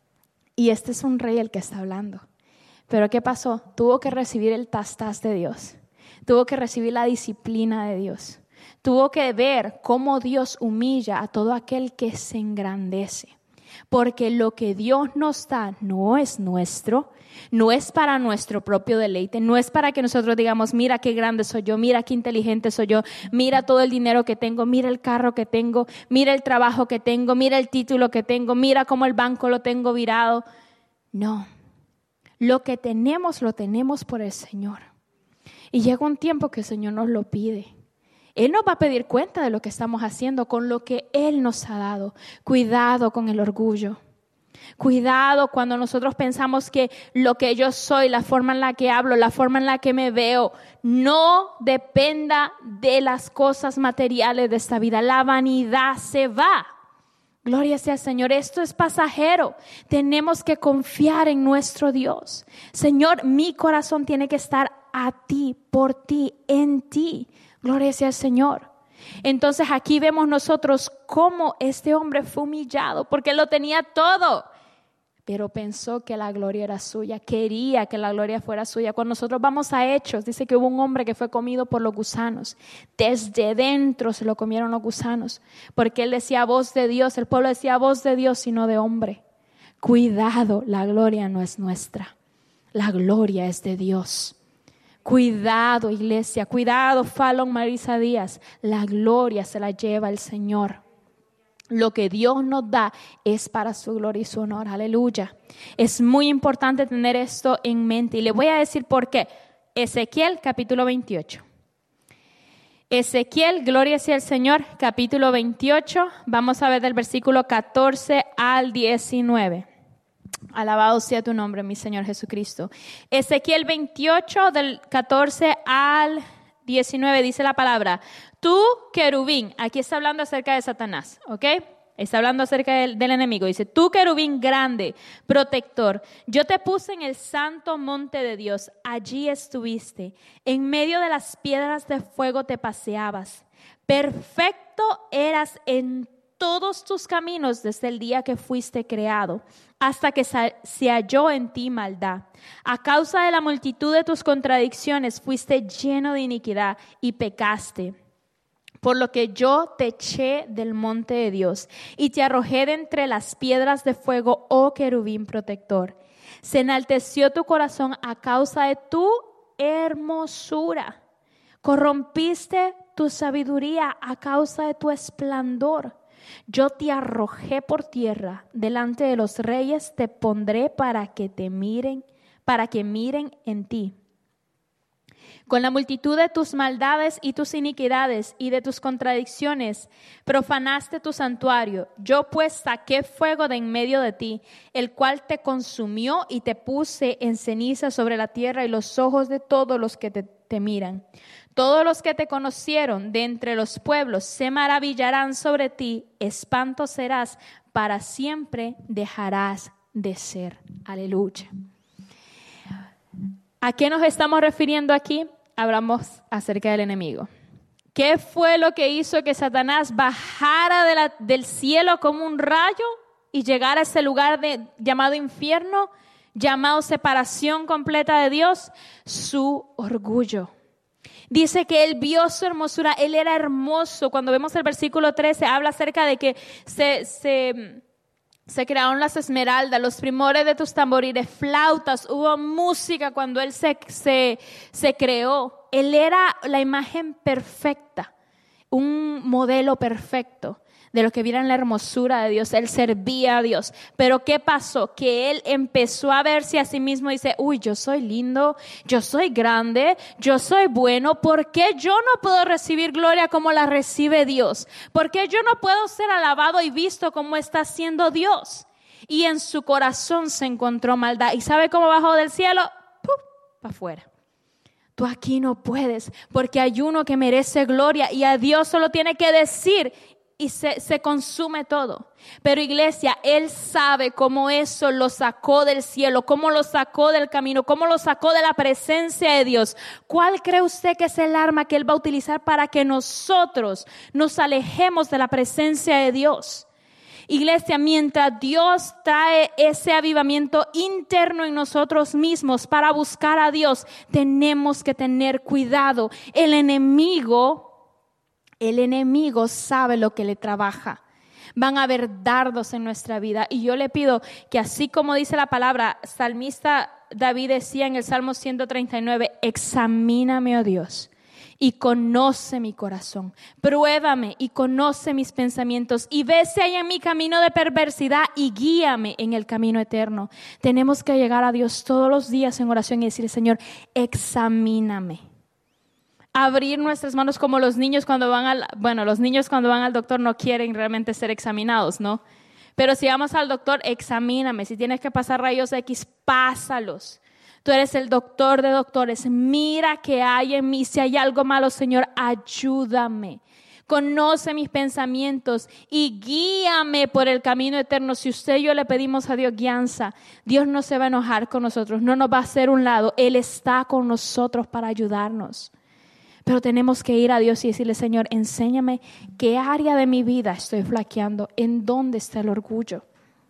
[SPEAKER 1] Y este es un rey el que está hablando. Pero ¿qué pasó? Tuvo que recibir el tastaz de Dios. Tuvo que recibir la disciplina de Dios. Tuvo que ver cómo Dios humilla a todo aquel que se engrandece. Porque lo que Dios nos da no es nuestro, no es para nuestro propio deleite, no es para que nosotros digamos, mira qué grande soy yo, mira qué inteligente soy yo, mira todo el dinero que tengo, mira el carro que tengo, mira el trabajo que tengo, mira el título que tengo, mira cómo el banco lo tengo virado. No, lo que tenemos lo tenemos por el Señor. Y llega un tiempo que el Señor nos lo pide. Él nos va a pedir cuenta de lo que estamos haciendo con lo que Él nos ha dado. Cuidado con el orgullo. Cuidado cuando nosotros pensamos que lo que yo soy, la forma en la que hablo, la forma en la que me veo, no dependa de las cosas materiales de esta vida. La vanidad se va. Gloria sea al Señor, esto es pasajero. Tenemos que confiar en nuestro Dios. Señor, mi corazón tiene que estar a ti, por ti, en ti. Gloria sea al Señor. Entonces aquí vemos nosotros cómo este hombre fue humillado porque él lo tenía todo, pero pensó que la gloria era suya, quería que la gloria fuera suya. Cuando nosotros vamos a Hechos, dice que hubo un hombre que fue comido por los gusanos. Desde dentro se lo comieron los gusanos, porque él decía voz de Dios, el pueblo decía voz de Dios y no de hombre. Cuidado, la gloria no es nuestra, la gloria es de Dios. Cuidado, iglesia, cuidado, Fallon Marisa Díaz, la gloria se la lleva el Señor. Lo que Dios nos da es para su gloria y su honor, aleluya. Es muy importante tener esto en mente y le voy a decir por qué. Ezequiel capítulo veintiocho. Ezequiel, gloria sea el Señor, capítulo veintiocho, vamos a ver del versículo catorce al diecinueve. Alabado sea tu nombre, mi Señor Jesucristo. Ezequiel veintiocho, del catorce al diecinueve, dice la palabra: tú, querubín, aquí está hablando acerca de Satanás, ¿ok? Está hablando acerca del, del enemigo. Dice, tú, querubín grande, protector, yo te puse en el santo monte de Dios, allí estuviste, en medio de las piedras de fuego te paseabas. Perfecto eras en todos tus caminos desde el día que fuiste creado, hasta que se halló en ti maldad. A causa de la multitud de tus contradicciones fuiste lleno de iniquidad y pecaste. Por lo que yo te eché del monte de Dios y te arrojé de entre las piedras de fuego, oh querubín protector. Se enalteció tu corazón a causa de tu hermosura. Corrompiste tu sabiduría a causa de tu esplendor. Yo te arrojé por tierra, delante de los reyes te pondré para que te miren, para que miren en ti. Con la multitud de tus maldades y tus iniquidades y de tus contradicciones, profanaste tu santuario. Yo pues saqué fuego de en medio de ti, el cual te consumió y te puse en ceniza sobre la tierra y los ojos de todos los que te, te miran. Todos los que te conocieron de entre los pueblos se maravillarán sobre ti, espanto serás, para siempre dejarás de ser. Aleluya. ¿A qué nos estamos refiriendo aquí? Hablamos acerca del enemigo. ¿Qué fue lo que hizo que Satanás bajara de la, del cielo como un rayo y llegara a ese lugar de, llamado infierno, llamado separación completa de Dios? Su orgullo. Dice que él vio su hermosura, él era hermoso. Cuando vemos el versículo trece, habla acerca de que se, se, se crearon las esmeraldas, los primores de tus tamboriles, flautas, hubo música cuando él se, se, se creó. Él era la imagen perfecta, un modelo perfecto de lo que vieran la hermosura de Dios. Él servía a Dios. Pero ¿qué pasó? Que él empezó a verse a sí mismo y dice, uy, yo soy lindo, yo soy grande, yo soy bueno. ¿Por qué yo no puedo recibir gloria como la recibe Dios? ¿Por qué yo no puedo ser alabado y visto como está siendo Dios? Y en su corazón se encontró maldad. ¿Y sabe cómo bajó del cielo? ¡Puf! Para afuera. Tú aquí no puedes, porque hay uno que merece gloria y a Dios solo tiene que decir y se, se consume todo. Pero iglesia, Él sabe cómo eso lo sacó del cielo, cómo lo sacó del camino, cómo lo sacó de la presencia de Dios. ¿Cuál cree usted que es el arma que Él va a utilizar para que nosotros nos alejemos de la presencia de Dios? Iglesia, mientras Dios trae ese avivamiento interno en nosotros mismos para buscar a Dios, tenemos que tener cuidado. El enemigo, el enemigo sabe lo que le trabaja. Van a haber dardos en nuestra vida. Y yo le pido que así como dice la palabra, salmista David decía en el Salmo ciento treinta y nueve, examíname, oh Dios, y conoce mi corazón, pruébame y conoce mis pensamientos y ve si hay en mi camino de perversidad y guíame en el camino eterno. Tenemos que llegar a Dios todos los días en oración y decirle, Señor, examíname. Abrir nuestras manos como los niños cuando van al, bueno, los niños cuando van al doctor no quieren realmente ser examinados, ¿no? Pero si vamos al doctor, examíname. Si tienes que pasar rayos X, pásalos. Tú eres el doctor de doctores. Mira qué hay en mí. Si hay algo malo, Señor, ayúdame. Conoce mis pensamientos y guíame por el camino eterno. Si usted y yo le pedimos a Dios guianza, Dios no se va a enojar con nosotros, no nos va a hacer un lado. Él está con nosotros para ayudarnos. Pero tenemos que ir a Dios y decirle, Señor, enséñame qué área de mi vida estoy flaqueando, en dónde está el orgullo.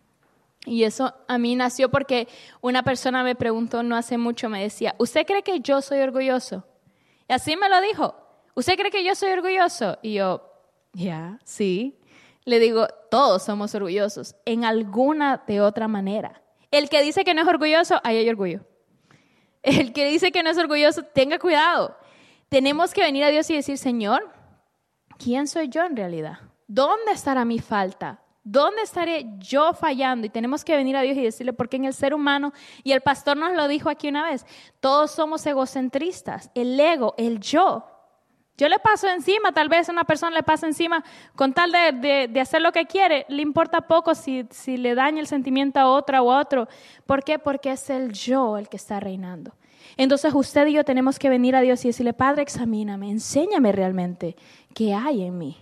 [SPEAKER 1] Y eso a mí nació porque una persona me preguntó no hace mucho, me decía, ¿usted cree que yo soy orgulloso? Y así me lo dijo, ¿usted cree que yo soy orgulloso? Y yo, ya, yeah, sí. Le digo, todos somos orgullosos, en alguna de otra manera. El que dice que no es orgulloso, ahí hay orgullo. El que dice que no es orgulloso, tenga cuidado. Tenemos que venir a Dios y decir, Señor, ¿quién soy yo en realidad? ¿Dónde estará mi falta? ¿Dónde estaré yo fallando? Y tenemos que venir a Dios y decirle, porque en el ser humano, y el pastor nos lo dijo aquí una vez, todos somos egocentristas, el ego, el yo. Yo le paso encima, tal vez una persona le pasa encima con tal de, de, de hacer lo que quiere, le importa poco si, si le daña el sentimiento a otra o a otro. ¿Por qué? Porque es el yo el que está reinando. Entonces usted y yo tenemos que venir a Dios y decirle, Padre, examíname, enséñame realmente qué hay en mí.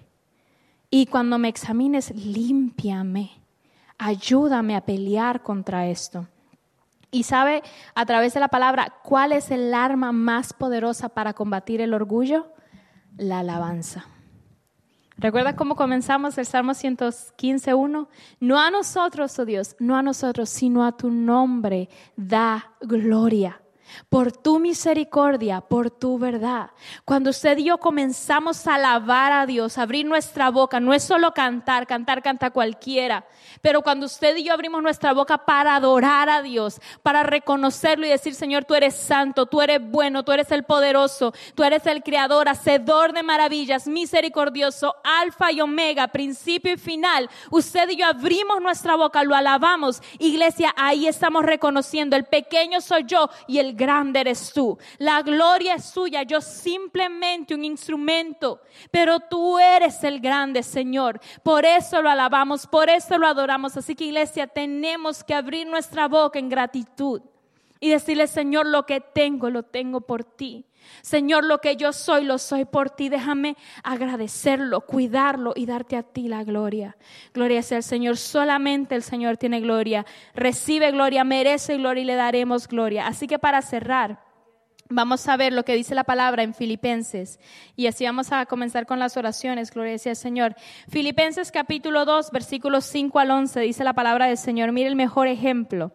[SPEAKER 1] Y cuando me examines, límpiame, ayúdame a pelear contra esto. Y sabe, a través de la palabra, ¿cuál es el arma más poderosa para combatir el orgullo? La alabanza. ¿Recuerda cómo comenzamos el Salmo ciento quince, uno? No a nosotros, oh Dios, no a nosotros, sino a tu nombre da gloria. por tu misericordia, por tu verdad. Cuando usted y yo comenzamos a alabar a Dios, a abrir nuestra boca, no es solo cantar, cantar canta cualquiera, pero cuando usted y yo abrimos nuestra boca para adorar a Dios, para reconocerlo y decir, Señor, tú eres santo, tú eres bueno, tú eres el poderoso, tú eres el creador, hacedor de maravillas, misericordioso, alfa y omega, principio y final. Usted y yo abrimos nuestra boca, lo alabamos. Iglesia, ahí estamos reconociendo, el pequeño soy yo y el grande eres tú. La gloria es tuya, yo simplemente un instrumento, pero tú eres el grande, Señor. Por eso lo alabamos, por eso lo adoramos. Así que, iglesia, tenemos que abrir nuestra boca en gratitud y decirle, Señor, lo que tengo, lo tengo por ti. Señor, lo que yo soy, lo soy por ti. Déjame agradecerlo, cuidarlo y darte a ti la gloria. Gloria sea al Señor. Solamente el Señor tiene gloria. Recibe gloria, merece gloria y le daremos gloria. Así que para cerrar, vamos a ver lo que dice la palabra en Filipenses. Y así vamos a comenzar con las oraciones. Gloria sea al Señor. Filipenses capítulo dos, versículos cinco al once, dice la palabra del Señor. Mire el mejor ejemplo.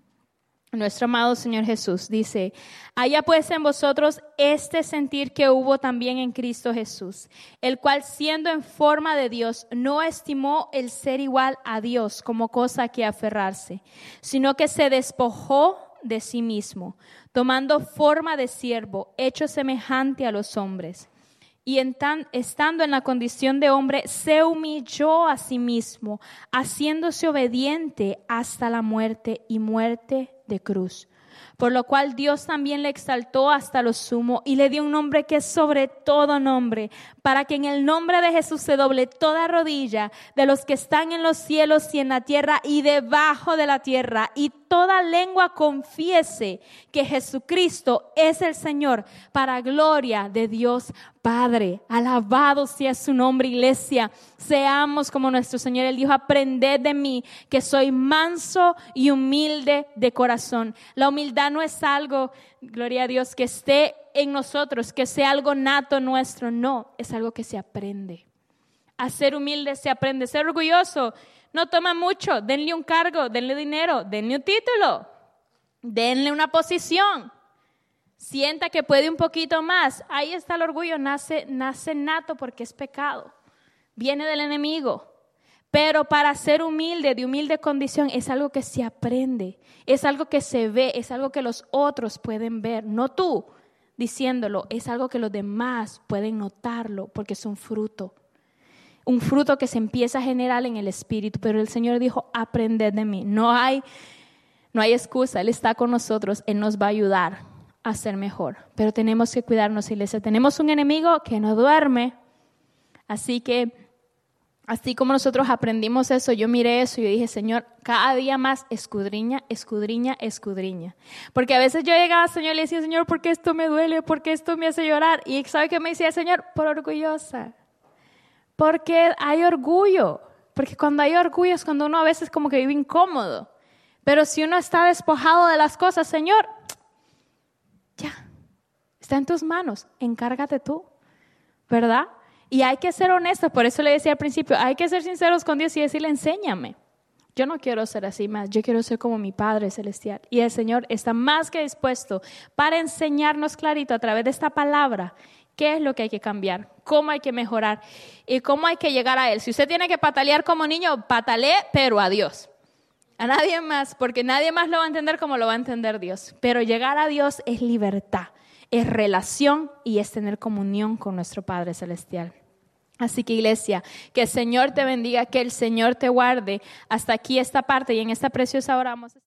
[SPEAKER 1] Nuestro amado Señor Jesús dice, haya pues en vosotros este sentir que hubo también en Cristo Jesús, el cual siendo en forma de Dios, no estimó el ser igual a Dios como cosa a que aferrarse, sino que se despojó de sí mismo, tomando forma de siervo, hecho semejante a los hombres. Y en tan, estando en la condición de hombre, se humilló a sí mismo, haciéndose obediente hasta la muerte y muerte de cruz. Por lo cual Dios también le exaltó hasta lo sumo y le dio un nombre que es sobre todo nombre, para que en el nombre de Jesús se doble toda rodilla de los que están en los cielos y en la tierra y debajo de la tierra, y toda lengua confiese que Jesucristo es el Señor, para gloria de Dios Padre. Alabado sea su nombre, iglesia. Seamos como nuestro Señor. Él dijo, aprended de mí, que soy manso y humilde de corazón. La humildad no es algo, gloria a Dios, que esté en nosotros, que sea algo nato nuestro. No, es algo que se aprende. A ser humilde se aprende. Ser orgulloso no toma mucho. Denle un cargo, denle dinero, denle un título, denle una posición. Sienta que puede un poquito más. Ahí está el orgullo. Nace, nace nato porque es pecado. Viene del enemigo. Pero para ser humilde, de humilde condición, es algo que se aprende. Es algo que se ve. Es algo que los otros pueden ver. No tú diciéndolo. Es algo que los demás pueden notarlo porque es un fruto. Un fruto que se empieza a generar en el espíritu. Pero el Señor dijo, aprended de mí. No hay, no hay excusa. Él está con nosotros. Él nos va a ayudar a ser mejor, pero tenemos que cuidarnos, iglesia. Tenemos un enemigo que no duerme, así que así como nosotros aprendimos eso, yo miré eso y yo dije, Señor, cada día más escudriña, escudriña, escudriña, porque a veces yo llegaba, Señor, y le decía, Señor, ¿por qué esto me duele? ¿Por qué esto me hace llorar? Y ¿sabe qué me decía el Señor? Por orgullosa, porque hay orgullo, porque cuando hay orgullo es cuando uno a veces como que vive incómodo, pero si uno está despojado de las cosas, Señor, ya, está en tus manos, encárgate tú, ¿verdad? Y hay que ser honestos, por eso le decía al principio, hay que ser sinceros con Dios y decirle, enséñame. Yo no quiero ser así más, yo quiero ser como mi Padre Celestial. Y el Señor está más que dispuesto para enseñarnos clarito a través de esta palabra qué es lo que hay que cambiar, cómo hay que mejorar y cómo hay que llegar a Él. Si usted tiene que patalear como niño, patalee, pero a Dios. A nadie más, porque nadie más lo va a entender como lo va a entender Dios. Pero llegar a Dios es libertad, es relación y es tener comunión con nuestro Padre Celestial. Así que, iglesia, que el Señor te bendiga, que el Señor te guarde. Hasta aquí esta parte y en esta preciosa hora vamos a...